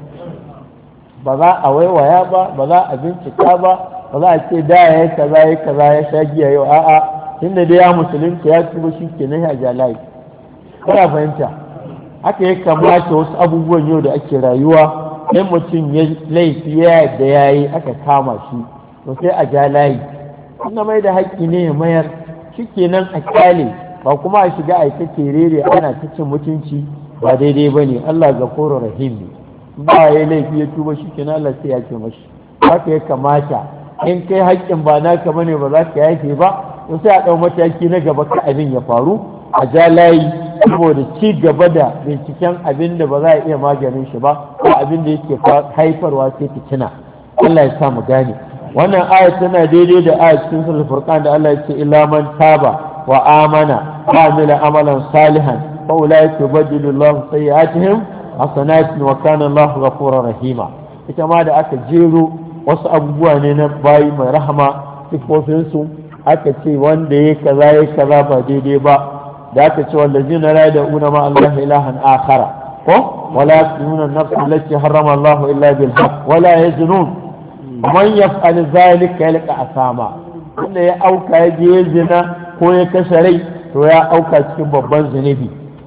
ba za a waiwaya ba za a bincika ba za a ce da ya kaza ya sha giya yau. a'a tunda da ya musulunci ya tuba shi ke nan ya jalayi. kana fahimta haka ya kamata wasu abubuwan yau da ake rayuwa. in mutum ya laifi ya da ya yi aka kama shi to sai a ja layi, wannan mai da haƙƙi ne ya mayar, shi kenan a kyale, ba kuma a shiga a ta kerere ana ta cin mutunci, ba daidai ba ne. Allah gafurur rahim ne, ba ya laifi ya tuba shi kenan Allah sai ya ce mashi. haka ya kamata in kai haƙƙin ba naka bane ba za ka yafe ba, to sai a ɗau mataki na gaba ka abin ya faru, a ja layi saboda ci gaba da binciken abin da ba za a iya maganin shi ba, ko abin da yake haifarwa sai fitina. Allah ya sa mu gane. wannan ayat tana daidai da ayat cikin suratul furqan da Allah ya ce illa man taba wa amana wa amila amalan salihan fa ulaika yubaddilu Allahu sayyi'atihim hasanatin wa kana Allahu ghafurur rahima. ita ma da aka jero wasu abubuwa ne na bayi mai rahama, sifofin su aka ce wanda ya kaza ba daidai ba, da aka ce wallazina la yad'una ma Allah ilahan akhara ko wala yaqtuluna an-nafs allati harrama Allah illa bil haqq wala yaznun man yaf'al zalika yalqa asama. wanda ya auka ya je zina ko ya kashe rai to ya auka cikin babban zunubi.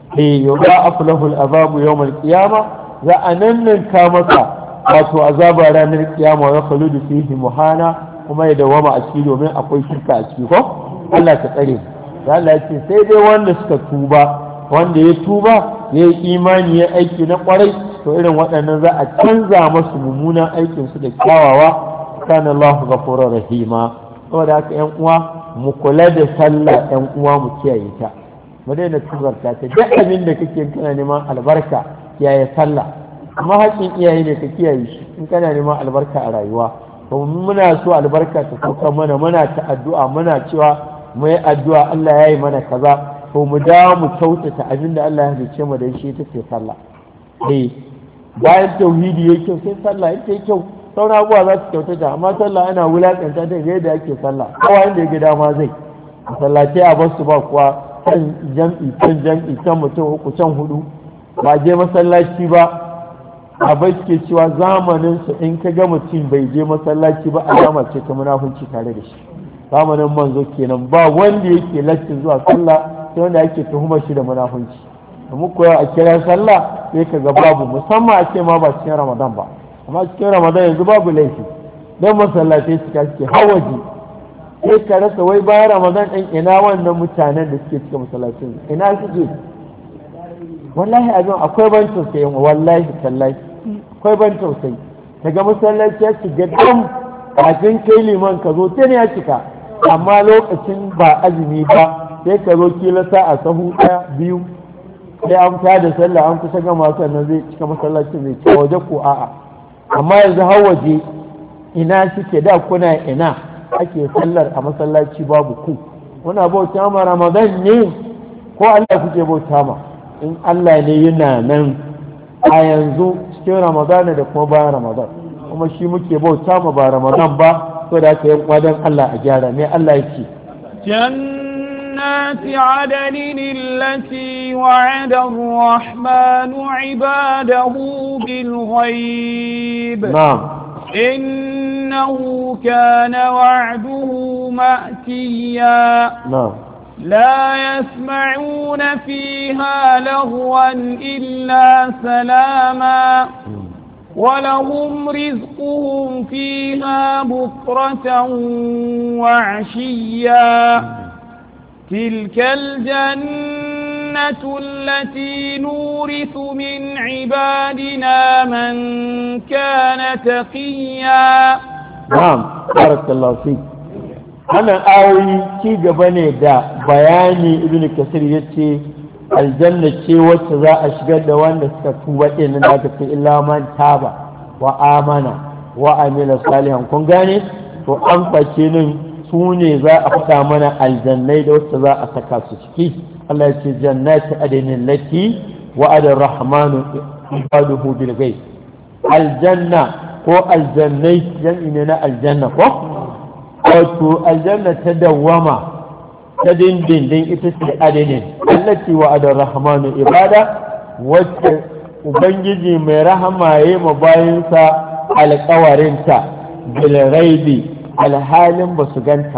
yuba aflahu al-azabu yawm al-qiyamah, za a nan ka masa wato azaba ranar kiyama, ya khuludu fihi muhana, kuma ya dawama a ciki domin akwai shirka a ciki ko. Allah ka tsare. Allah ya ce sai dai wanda suka tuba, wanda ya tuba ya yi imani ya aiki na kwarai, to irin waɗannan za a canza masu mummunan aikin su da kyawawa. kana Allah ghafurur rahima. saboda haka ƴan uwa mu kula da sallah, ƴan uwa mu kiyaye ta, mu daina tuzarta ta. duk abin da kake kana neman albarka kiyaye sallah, amma haƙin iyaye ne ka kiyaye shi in kana neman albarka a rayuwa. to muna so albarka ta sauka mana, muna ta addu'a, muna cewa mu yi addu'a Allah ya yi mana kaza, to mu dawo mu kyautata abin da Allah ya halice mu da shi take sallah. bayan tauhidi yake kyau sai sallah yake kyau, sauran abubuwa za su kyautata, amma sallah ana wulaƙanta ta yadda ake sallah, kowa inda ya ga dama zai. masallatai a basu ba kuwa can jam'i can mutum uku can hudu, ba je masallaci ba. a bai ke cewa zamanin su in ka ga mutum bai je masallaci ba alama ce ta munafunci tare da shi. zamanin manzo kenan ba wanda yake lattin zuwa sallah sai wanda yake tuhumar shi da munafunci. da muku a kira sallah sai ka ga babu, musamman a ce ma ba cikin ramadan ba, amma cikin ramadan yanzu babu laifi don masallatai suka suke hawaji. sai ka rasa wai bayan ramadan ɗin ina wannan mutanen da suke cikin masallacin ina suke. wallahi abin akwai ban tausayi, wallahi tallahi akwai ban tausayi. daga masallaci ya shiga dam kafin kai liman ka zo tun ya cika, amma lokacin ba azumi ba sai ka zo kila sa'a sahu ɗaya biyu, sai an fita da sallah an kusa gama sannan zai cika masallacin zai ci waje ko a'a. amma yanzu har waje ina suke, da kuna ina ake sallar a masallaci babu ku. kuna bauta ma ramadan ne ko Allah kuke bauta ma? in Allah ne yana nan a yanzu cikin ramadana da kuma bayan ramadan, kuma shi muke bauta ma ba ramadan ba. so da aka yi kwadan Allah a gyara ne. Allah ya ce جنات عدن التي وعد الرحمن عباده بالغيب. نعم. إنه كان وعده مأتيا نعم لا يسمعون فيها لغوا إلا سلاما ولهم رزقهم فيها بكرة وعشيا تلك الجنة التي نورث من عبادنا من كان تقيا. نعم بارك الله فيك. wannan ayoyi ci gaba ne da bayani ibnu kasir yace aljanna ce wacce za a shigar da wanda suka tuba din nan da ce illa man taba wa amana wa amila salihan. kun gane to an face nan su ne za a faɗa mana aljannai da wacce za a saka su ciki. Allah ya ce jannati adnin lati wa'ada ar-rahmanu ibaduhu bil ghaib. aljanna ko aljannai jam'i ne na aljanna ko wato aljanna ta dawwama ta dindindin ita ce adinin allati wa'ada rahmanu ibada wacce ubangiji mai rahama ya ma bayansa alƙawarinta bil ghaibi alhalin ba su ganta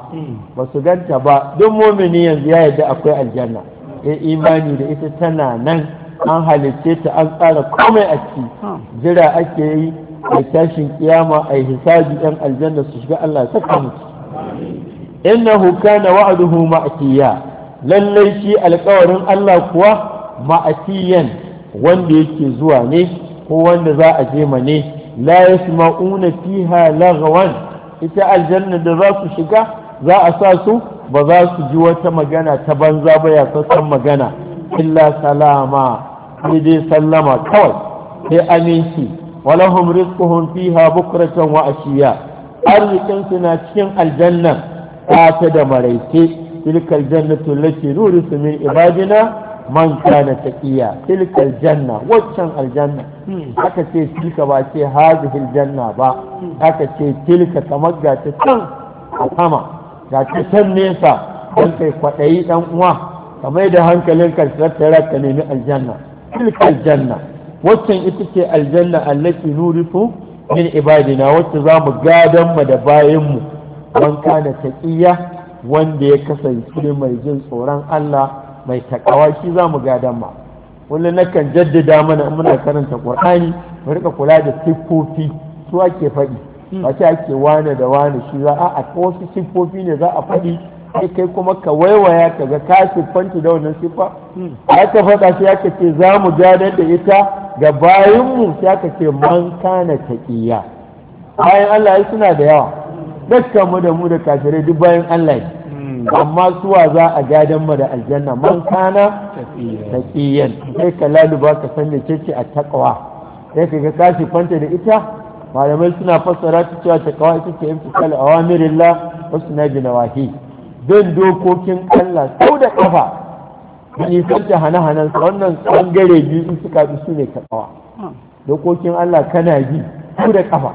ba duk mu'mini yanzu ya yarda akwai aljanna ya imani da ita tana nan an halicce ta an tsara komai a ciki jira ake yi a tashin kiyama a hisabi ɗan aljanna su shiga Allah saka musu. innahu kana wa'duhu ma'tiya lallai shi alƙawarin Allah kuwa ma'tiyan wanda yake zuwa ne ko wanda za a je mane la yasma'una fiha lagwan. ita aljanna da za su shiga za a sa su ba za su ji wata magana ta banza ba ya sassan magana illa salama sai dai sallama kawai sai aminci walahum rizquhum fiha bukratan wa ashiya arzikin suna cikin aljanna ta da maraice tilkal jannatu allati nurisu min ibadina man kana taqiya tilkal janna waccan aljanna aka ce tilka ba ce hadhihi aljanna ba aka ce tilka kamar ga ta can a sama ga ta can nesa dan kai kwadayi dan uwa kamar da hankalin ka tattara ka nemi aljanna tilkal janna waccan ita ce aljanna allati nurisu min ibadina wacce za mu gadan mu da bayan mu man kana taqiya wanda ya kasance mai jin tsoron Allah mai takawa shi za mu gadan ma. kullum nakan jaddada mana in muna karanta Qur'ani mu rika kula da siffofi su ake faɗi ba ce ake wane da wane shi za a wasu siffofi ne za a faɗi kai kuma ka waiwaya ka ga ka siffanta da wannan siffa aka faɗa sai aka ce za mu gadar da ita ga bayanmu sai aka ce man kana taqiya. bayan Allah ya suna da yawa dukkan mu da mu da kafirai duk bayan Allah ne amma suwa za a gadan mu da aljanna man kana taqiyan sai ka laluba ka san mece ce a taqwa sai ka ga ka siffanta da ita. malamai suna fassara ta cewa taqwa ita ce imtisal awamirillah wa sunabi nawahi bin dokokin Allah sau da kafa nisanta hane-hanensa wannan ɓangare biyu in suka bi su ne kaɗawa. dokokin Allah kana bi sau da kafa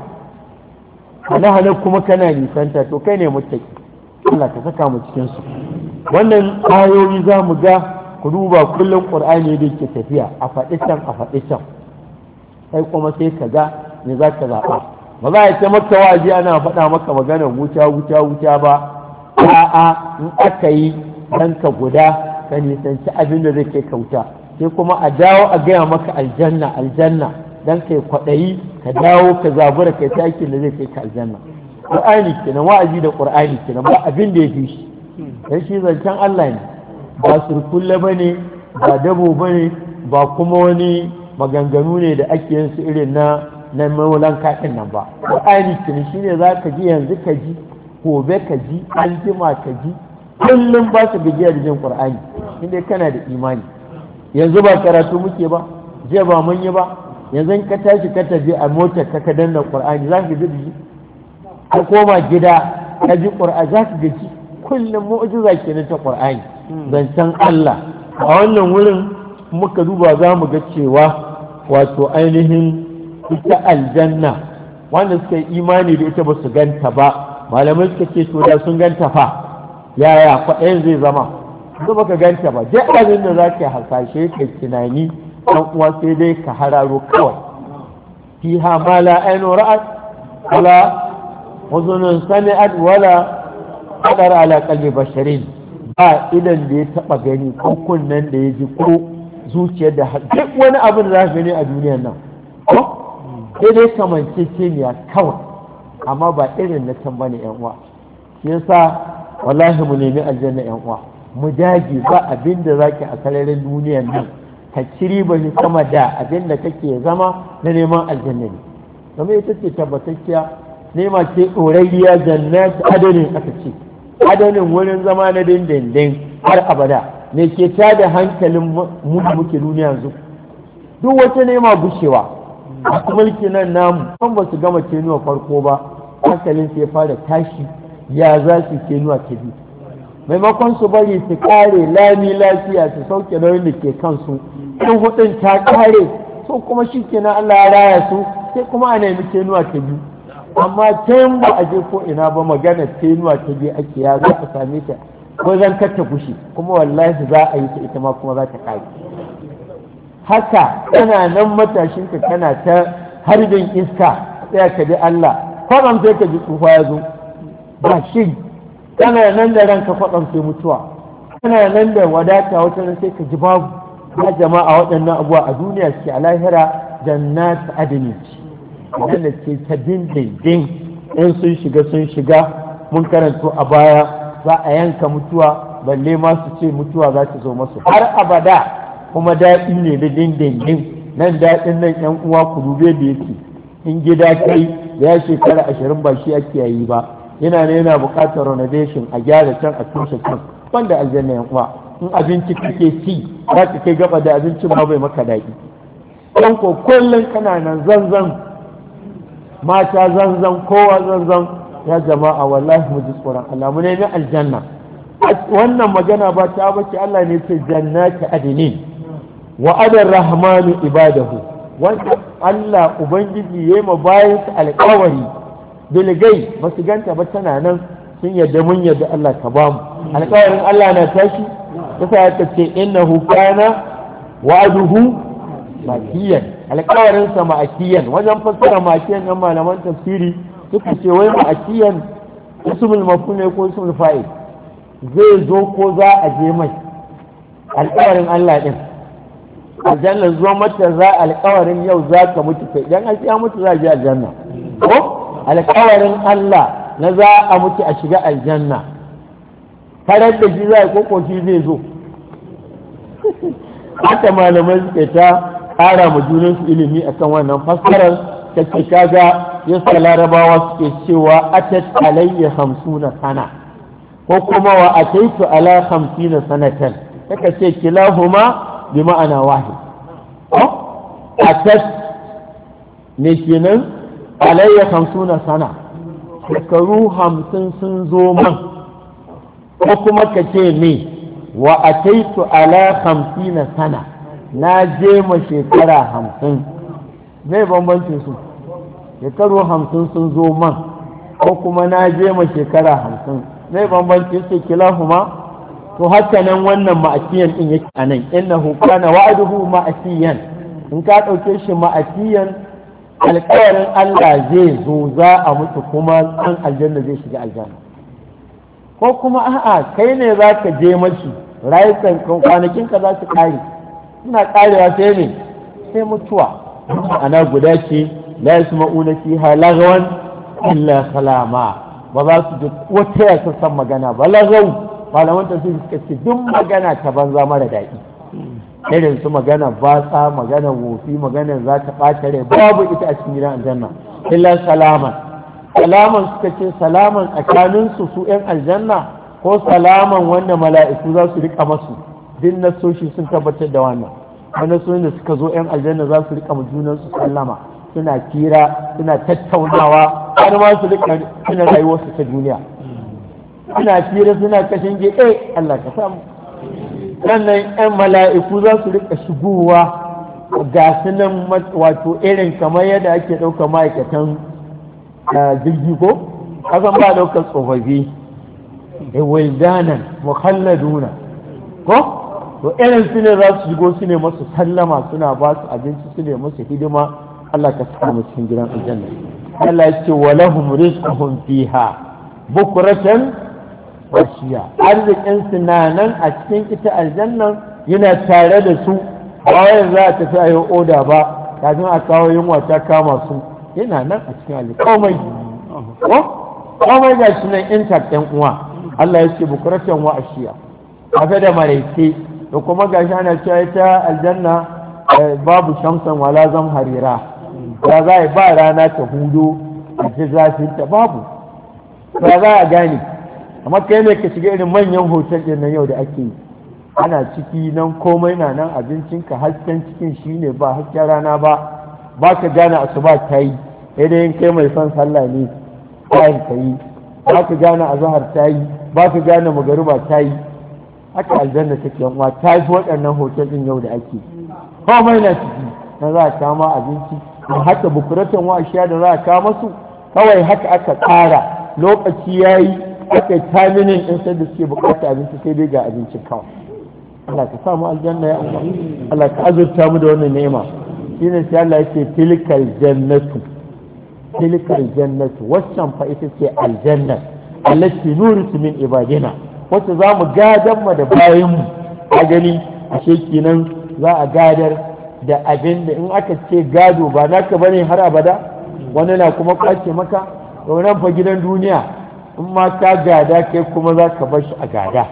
hane-hane kuma kana nisanta to kai ne mutaki. Allah ka saka mu cikinsu. wannan ayoyi za mu ga ku duba kullum ƙur'ani da ke tafiya a faɗi can sai kuma sai ka ga me za ka zaɓa. ba za a ce maka wa'azi ana faɗa maka maganar wuta ba a'a in aka yi ranka guda ka nisanci abin da zai kai kauta sai kuma a dawo a gaya maka aljanna dan kai kwaɗayi ka dawo ka zabura kai takin da zai kai ka aljanna. Qur'ani kenan wa'azi da Qur'ani kenan ba abin da ya fi shi dan shi zancen Allah ne ba surkulle bane ba dabo bane ba kuma wani maganganu ne da ake yin su irin na maulan kaɗin nan ba. Qur'ani kenan shine zaka ji yanzu ka ji gobe ka ji an jima ka ji kullum ba su gajiya da jin Qur'ani inda kana da imani. yanzu ba karatu muke ba jiya ba mun yi ba yanzu ka tashi ka tafi a motar ka danna Qur'ani za ka ji ka koma gida ka ji Qur'ani za ka gaji kullum mu'jiza kenan ta Qur'ani zancen Allah. a wannan wurin muka duba za mu ga cewa wato ainihin ita aljanna wanda suka yi imani da ita ba su ganta ba malamai suka ce to da sun ganta fa yaya kwaɗayin zai zama su baka ganta ba duk abin da za ka hasashe ka tunani ɗan uwa sai dai ka hararo kawai fiha ma la ainu ra'at wala uzunun sami'at wala qadar ala qalbi basharin ba idan da ya taba gani ko kunnen da ya ji ko zuciyar da duk wani abin da za ka gani a duniyar nan ko sai dai kamanceceniya kawai amma ba irin na can bane yan uwa shi yasa wallahi mu nemi aljanna yan uwa mu dage ba abin da zaki a sararin duniyar nan ka ciri ba shi sama da abin da kake zama na neman aljanna ne kuma ita ce tabbatacciya nema ce ɗorayya jannat adanin aka ce adanin wurin zama na dindindin har abada me ke tada hankalin mu da muke duniya yanzu duk wata nema gushewa a mulki nan namu kan ba su gama kenuwa farko ba hankalin sai fara tashi ya za su kenuwa ta biyu maimakon su bari su kare lami lafiya su sauke nauyin da ke kansu in hudun ta kare so kuma shi kenan Allah ya raya su sai kuma a nemi kenuwa ta biyu amma can ba a je ko ina ba magana kenuwa ta biyu ake ya za a same ta ko zan ta fushi kuma wallahi za a yi ta ita ma kuma za ta kare haka kana nan matashinka kana ta harbin iska sai ka bi Allah kwaɗan sai ka ji tsufa ya zo ba shi kana nan da ranka kwaɗan sai mutuwa kana nan da wadata wata nan sai ka ji babu ya jama'a waɗannan abuwa a duniya ce a lahira jannat adini wanda ce ta dindindin in sun shiga mun karanto a baya za a yanka mutuwa balle ma su ce mutuwa za ta zo masu har abada kuma daɗi ne da dindindin nan daɗin nan yan uwa ku dube da yake in gida kai da ya shekara 20 ba shi ake yayi ba yana ne yana buƙatar renovation a gyara can a tushe can wanda aljanna yan uwa in abinci kake ci za ka kai gaba da abincin ma bai maka daɗi ɗan ko kullum kana nan zanzan mata zanzan kowa zanzan ya jama'a wallahi mu ji tsoron Allah mu nemi aljanna wannan magana ba ta bace Allah ne ce jannati adnin wa adar rahmanu ibadahu wanda Allah ubangiji yayi ma bayan su alƙawari bilgai ba su ganta ba tana nan sun yadda mun yadda Allah ka ba mu alƙawarin Allah na tashi yasa ya ce innahu kana wa'aduhu makiyan alƙawarin sa ma'kiyan wajen fassara ma'kiyan ɗan malaman tafsiri suka ce wai ma'kiyan ismul maf'ul ne ko ismul fa'il zai zo ko za a je mai alƙawarin Allah din aljanna zuwa mata za alƙawarin yau za ka mutu kai idan an ya mutu za a je aljanna ko alƙawarin Allah na za a mutu a shiga aljanna farar da shi za a koko shi zai zo haka malamai suke ta ƙara ma junansu ilimi akan wannan fassarar ta ce kaga yasa larabawa suke cewa atat alayya 50 sana ko kuma wa ataitu ala 50 sanatan kaka ce kilahuma bi ma'ana wahid atat ne kenan alayya 50 sana shekaru 50 sun zo man ko kuma ka ce ne wa ataitu ala 50 sana na je ma shekara 50 zai bambancin su shekaru 50 sun zo man ko kuma na je ma shekara 50 zai bambancin su kilahuma to haka nan wannan ma'asiyan din yake anan innahu kana wa'aduhu ma'asiyan in ka dauke shi ma'asiyan alƙawarin Allah zai zo za a mutu kuma an aljanna zai shiga aljanna ko kuma a'a kai ne za ka je mashi rayukan kwanakinka za su kare suna karewa sai ne sai mutuwa ana guda ce la yasma'una fiha lagwan illa salama ba za su ji wata ya san magana ba lagau malaman ta suka ce duk magana ta banza mara daɗi irin su magana batsa magana wofi magana za ta ɓata rai babu ita a cikin gidan aljanna illa salaman suka ce salaman tsakaninsu su 'yan aljanna ko salaman wanda mala'iku za su rika masu din nasoshi sun tabbatar da wannan wanda su da suka zo 'yan aljanna za su rika junansu sallama suna kira suna tattaunawa har ma su rika suna rayuwarsu ta duniya suna kira suna kashin gede Allah ka samu sannan 'yan mala'iku za su rika shigowa ga sunan wato irin kamar yadda ake ɗauka ma'aikatan jirgi ko kasan ba ɗaukar tsofaffi wildanan mukhalladuna ko to irin su ne za su shigo su ne masu sallama suna ba su abinci su ne masu hidima Allah ka saka mu cikin gidan aljanna Allah ya ce wa lahum rizquhum fiha bukratan washiya arzikin su na nan a cikin ita aljannan yana tare da su ba wai za a tafi a yi oda ba kafin a kawo yunwa ta kama su yana nan a cikin aljanna komai ga shi nan intact ɗan uwa Allah ya ce bukuratan wa ashiya kaga da maraice da kuma gashi ana cewa ita aljanna babu shamsan wala zam harira ba za a ba rana ta hudu a ji zafin ta babu ba za a gane amma kai ne ka shiga irin manyan hotel ɗin nan yau da ake yi ana ciki nan komai na nan abincinka hasken cikin shi ne ba hasken rana ba ka gane asuba ta yi idan kai mai son sallah ne bayan ta yi ba ka gane azahar ta yi ba ka gane magariba ta yi haka aljanna take yanwa ta fi waɗannan hotel ɗin yau da ake komai na ciki na za a kama abinci da haka bukuratan wa'ashiya da za a kama su kawai haka aka tsara lokaci ya yi aka yi taminin ɗin sai da suke bukata abinci sai dai ga abincin kawai Allah ka samu aljanna ya Allah Allah ka azurta mu da wannan ni'ima shine sai Allah yake tilkal jannatu waccan fa ita ce aljanna allati nurisu min ibadina wacce za mu gadar mu da bayan mu a gani ashe kenan za a gadar da abin da in aka ce gado ba naka bane har abada wani na kuma kwace maka nan fa gidan duniya in ma ka gada kai kuma za ka bar shi a gada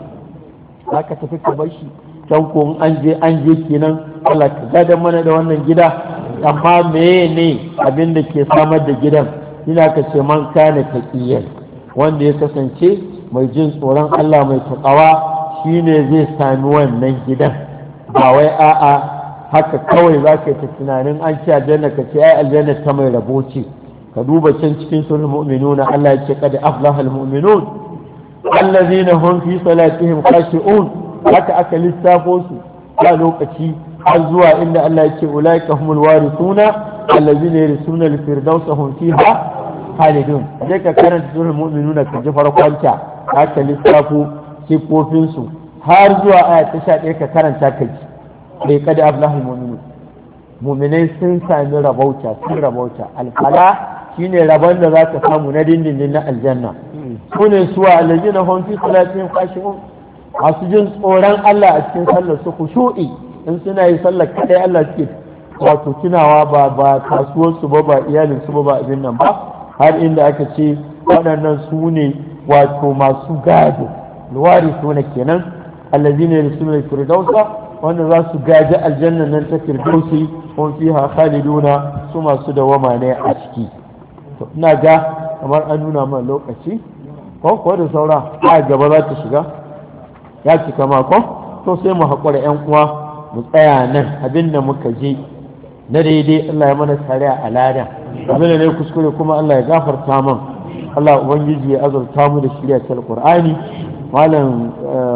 za ka tafi ka bar shi can ko an je kenan Allah ka gadar mana da wannan gida amma meye ne abin da ke samar da gidan ina ka ce man kana taqiyan wanda ya kasance mai jin tsoron Allah mai takawa shine zai sami wannan gidan ba wai a'a haka kawai za ka yi ta tunanin an ce aljanna ka ce ai aljanna ta mai rabo ce ka duba can cikin sunan mu'minuna Allah ya ce kad aflaha almu'minun allazina hum fi salatihim khashi'un haka aka lissafo su a lokaci har zuwa inda Allah ya ce ulaika humul warithuna allazina yarisuna al-firdausa hum fiha khalidun sai ka karanta sunan mu'minuna ka ji farkonta haka lissafo sifofin su har zuwa aya ta 11 ka karanta ka ji sai kada aflahul mu'minun mu'minai sun sami rabauta alfala shine rabon da zaka samu na dindindin na aljanna sune suwa allazina hum fi salatihim khashi'un masu jin tsoron Allah a cikin sallar su khushu'i in suna yi sallar kadai Allah suke wato tunawa ba kasuwar su ba iyalin su ba abin nan ba har inda aka ce waɗannan su ne wato masu gado luwari sune kenan allazina yarsuna firdausa wanda za su gaji aljanna nan ta firdausi kun fiha khaliduna su masu dawama ne a ciki to ina ga kamar an nuna mana lokaci ko da saura a gaba za ta shiga ya cika mako to sai mu haƙura ƴan uwa mu tsaya nan abin da muka je na daidai Allah ya mana tare a alada abin da ne kuskure kuma Allah ya gafarta min Allah ubangiji ya azurta mu da shirya ta alqur'ani malam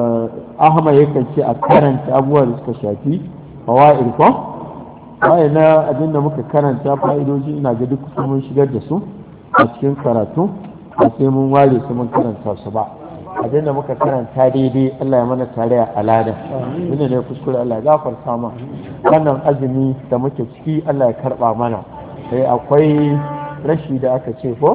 Ahmad yakan ce a karanta abubuwa da suka shafi fawaid ko bai na abin da muka karanta fa'idoji ina ga duk mun shigar da su a cikin karatu ba sai mun ware su mun karanta su ba abin da muka karanta daidai Allah ya mana tare a alada ina ne kuskure Allah ya gafarta mana wannan azumi da muke ciki Allah ya karba mana sai akwai rashi da aka ce ko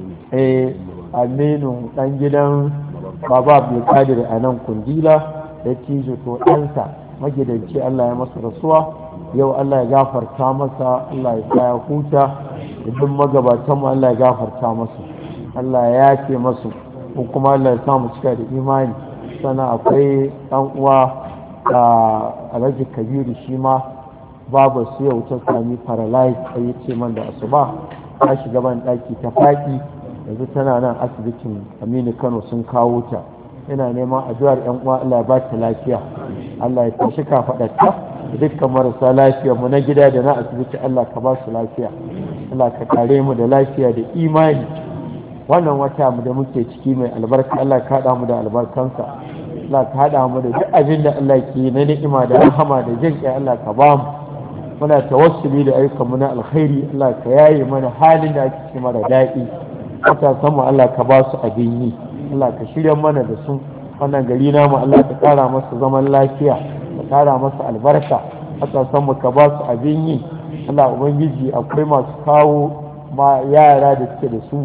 Aminu dan gidan Baba Abdulkadir a nan Kundila da tijo to ɗansa magidanci Allah ya masa rasuwa yau Allah ya gafarta masa Allah ya kaya huta da duk magabatan mu Allah ya gafarta masu Allah ya yafe masu ko kuma Allah ya samu cika da imani sannan akwai ɗan uwa Alhaji Kabiru shi ma babu su yau ta sami paralyze sai ya ce man da asuba ta shiga ban ɗaki ta faɗi yanzu tana nan asibitin Aminu Kano sun kawo ta ina neman addu'ar ƴan uwa Allah ya ba ta lafiya Allah ya tashi kafaɗarta dukkan marasa lafiya mu na gida da na asibiti Allah ka ba su lafiya Allah ka kare mu da lafiya da imani wannan wata mu da muke ciki mai albarka Allah ka haɗa mu da albarkansa Allah ka haɗa mu da duk abin da Allah ke na ni'ima da rahama da jin ƙai Allah ka ba mu muna tawassuli da ayyukan mu na alkhairi Allah ka yaye mana halin da ake ciki mara daɗi matasan mu Allah ka ba su abin yi Allah ka shirya mana da su wannan gari namu Allah ka ƙara masa zaman lafiya ka ƙara masa albarka matasan mu ka ba su abin yi Allah ubangiji akwai masu kawo ma yara da suke da su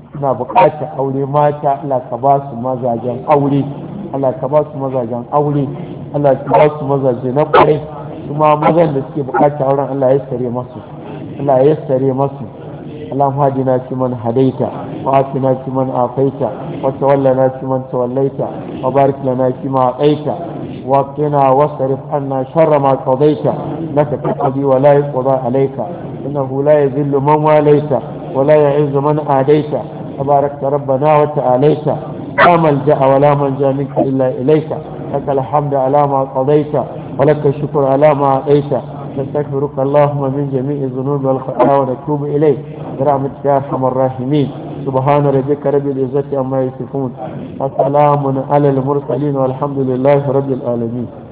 suna buƙatar aure mata Allah ka ba su mazajen aure Allah ka ba su mazajen aure Allah ka ba su mazaje na ƙwarai kuma mazan da suke buƙatar auren Allah ya sare masu Allah ya sare masu اللهم هدنا فيمن هديت وعافنا فيمن عافيت وتولنا فيمن توليت وبارك لنا فيما أعطيت وقنا واصرف عنا شر ما قضيت لك تقضي ولا يقضى عليك إنه لا يذل من واليت ولا يعز من عاديت تبارك ربنا وتعاليت لا ملجأ ولا منجا منك إلا إليك لك الحمد على ما قضيت ولك الشكر على ما أعطيت نستغفرك اللهم من جميع الذنوب والخطايا ونتوب إليك برحمتك يا أرحم الراحمين سبحان ربك رب العزة عما يصفون وسلام على المرسلين والحمد لله رب العالمين